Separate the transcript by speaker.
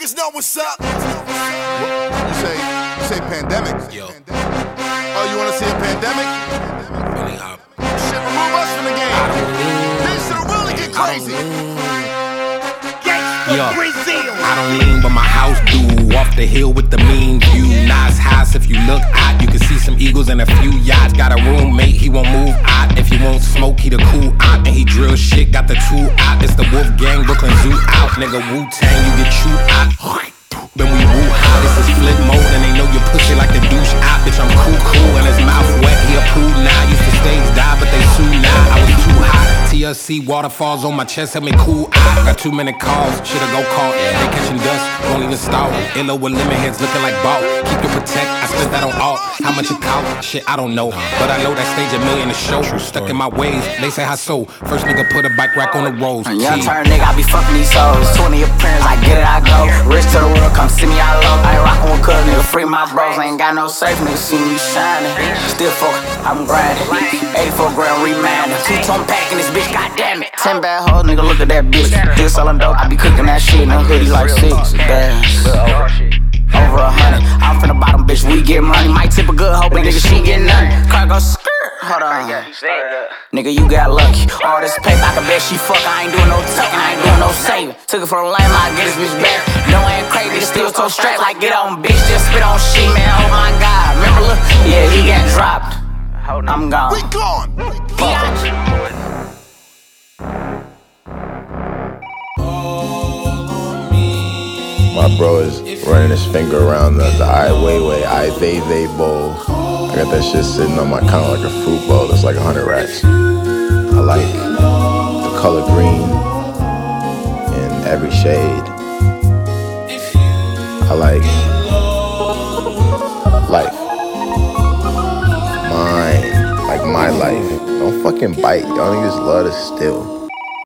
Speaker 1: niggas know what's up.
Speaker 2: You say pandemic.
Speaker 3: Yo.
Speaker 2: Oh, you wanna see a pandemic?
Speaker 3: Really hot.
Speaker 2: Shit, remove us from the game. Things should really get crazy.
Speaker 3: Yo, I don't lean, but my house do. Off the hill with the mean view. Nice house, if you look out, you can see some eagles and a few yachts. Got a roommate, he won't move out. If he won't smoke, he the cool out. And he drill shit, got the tool out. It's the Wolf Gang, Brooklyn Zoo out. Nigga, Wu-Tang, you get chewed out. Then we woo out, this is flip mode. And they know you pussy like the douche out. Bitch, I'm cool, and his mouth wet, he a pool now. Used to stage dive, but they sue now. I was too hot. TLC waterfalls on my chest, help me cool out. Got too many calls, shit'll go call. They catching dust, won't even stall. Illo with lemon heads looking like ball. Keep your protect, I spent that on all. How much it cost? Shit, I don't know. But I know that stage $1 million a show. Stuck in my ways, they say how so. First nigga put a bike rack on the rolls.
Speaker 4: Young turn nigga, I be fucking these hoes. 20 appearance, I get it, I go. Rich to the world, come see me, I love. I ain't rockin' with cuz, nigga, free my bros. Ain't got no safe, nigga, see me shining. Still focused, I'm grinding. 84 grand remanding. 2-tone pack in this bitch, goddamn it. 10 bad hoes, nigga, look at that bitch. Still selling dope, I be cooking that shit. No hoodie like 6, damn. Over 100, I'm from the bottom, bitch, we get money. Might tip a good hoe, but nigga, she get nothing. Cargo skirt, hold on. Nigga, you got lucky. All this paper, I can bet she fuck. I ain't doing no tucking, I ain't doing no saving. Took it from the lame, I get this bitch back. No, I ain't crazy, nigga, still so straight. Like, get on, bitch, just spit on shit, man. Oh my god, remember, look, yeah, he got dropped. I'm gone.
Speaker 2: We gone.
Speaker 5: My bro is running his finger around the Ai Weiwei, Ai Weiwei bowl. I got that shit sitting on my counter like a fruit bowl. That's like 100 racks. I like the color green in every shade. I like life. Mine, like my life. Don't fucking bite. Y'all niggas love to steal.